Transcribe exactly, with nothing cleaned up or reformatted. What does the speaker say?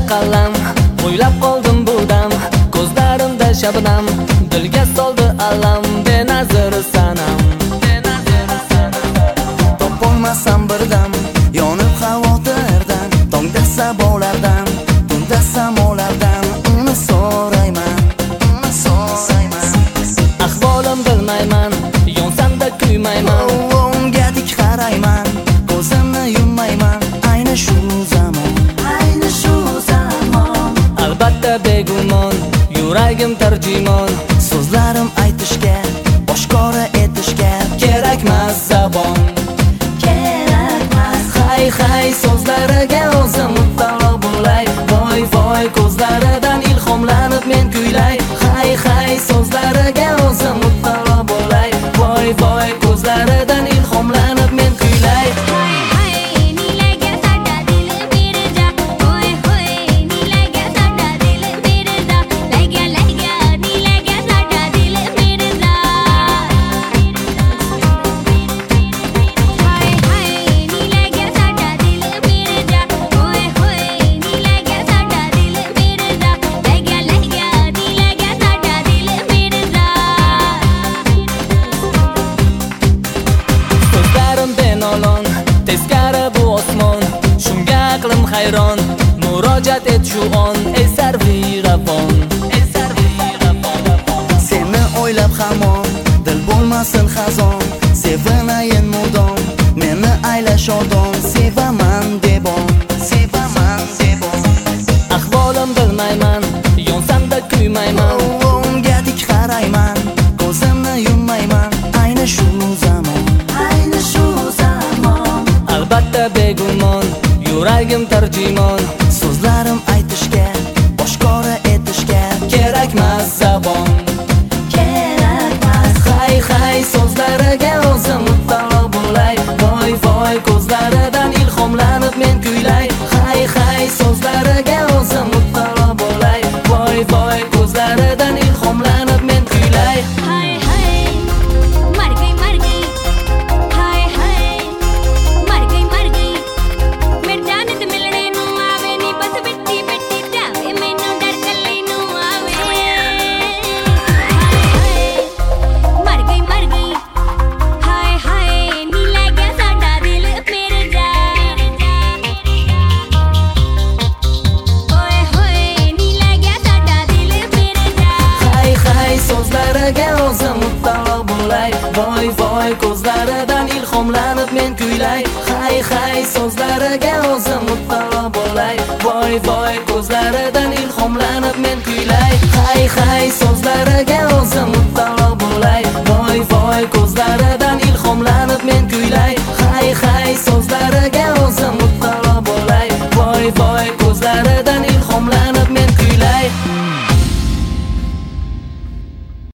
qallam, o'ylab qoldim bu dam. Ko'zlarimda shabnam, dilga soldi alam, benazir sanam. Topolmasam birdam, yonib xavotirdan, tongda sabolardan, tunda samolardan uni so'rayman, uni so'rayman. Ahvolim bilmayman, yonsam-da kuymayman. Unga tik qarayman, ko'zimni yummayman, ayni shu zamon, ayni shu zamon. Albatta begumon, yuragim tarjimon. So'zlarim aytishga, oshkora etishga Kerakmas zabon, kerakmas. hay hay so'zlariga o'zim muttalo bo'lay. Voy voy ko'zlaridan ilhomlanib men kuylay. Hay hay so'zlariga o'zim muttalo bo'lay. Voy voy ko'zlaridan ilhomlanib men kuylay. Teskari bu osmon, shunga aqlim hayron. Murojaat et shu on, ey sarviravon, ey sarviravon. Seni o'ylab hamon, dil bo'lmasin xazon. Sevinayin mudom, meni aylash odam. Sevaman debon, sevaman debon. Ahvolim bilmayman, yonsam-da kuymayman. Unga tik qarayman, ko'zimni yummayman, ayni shu zamon, ayni shu zamon. Albatta begumon, yuragim tarjimon. So'zlarim aytishga, oshkora etishga Kerakmas zabon, kerakmas. hay hay so'zlariga o'zim muttalo bo'lay. Voy voy ko'zlaridan ilhomlanib men kuylay. Hay hay so'zlariga o'zim muttalo bo'lay. Voy voy ko'zlaridan ilhomlanib men kuylay. Hay hay mar gay mar gay, hay hay mar gay mar gay. मेरे जाने ते मिलने नू आवे नी, बस बिट्टी बिट्टी जावे मैनू डर कल्ले नू आवे. हाय हाय मर गई मर गई, हाय हाय नी ले गया साडा दिल मेरे जा. ओए होए नी ले गया साडा दिल मेरे जा. Hay hay so'zlariga o'zim muttalo bo'lay. Voy voy ko'zlaridan ilhomlanib men kuylay. Hay hay so'zlariga o'zim muttalo bo'lay. Voy voy ko'zlaridan ilhomlanib men kuylay. Hay hay so'zlariga o'zim muttalo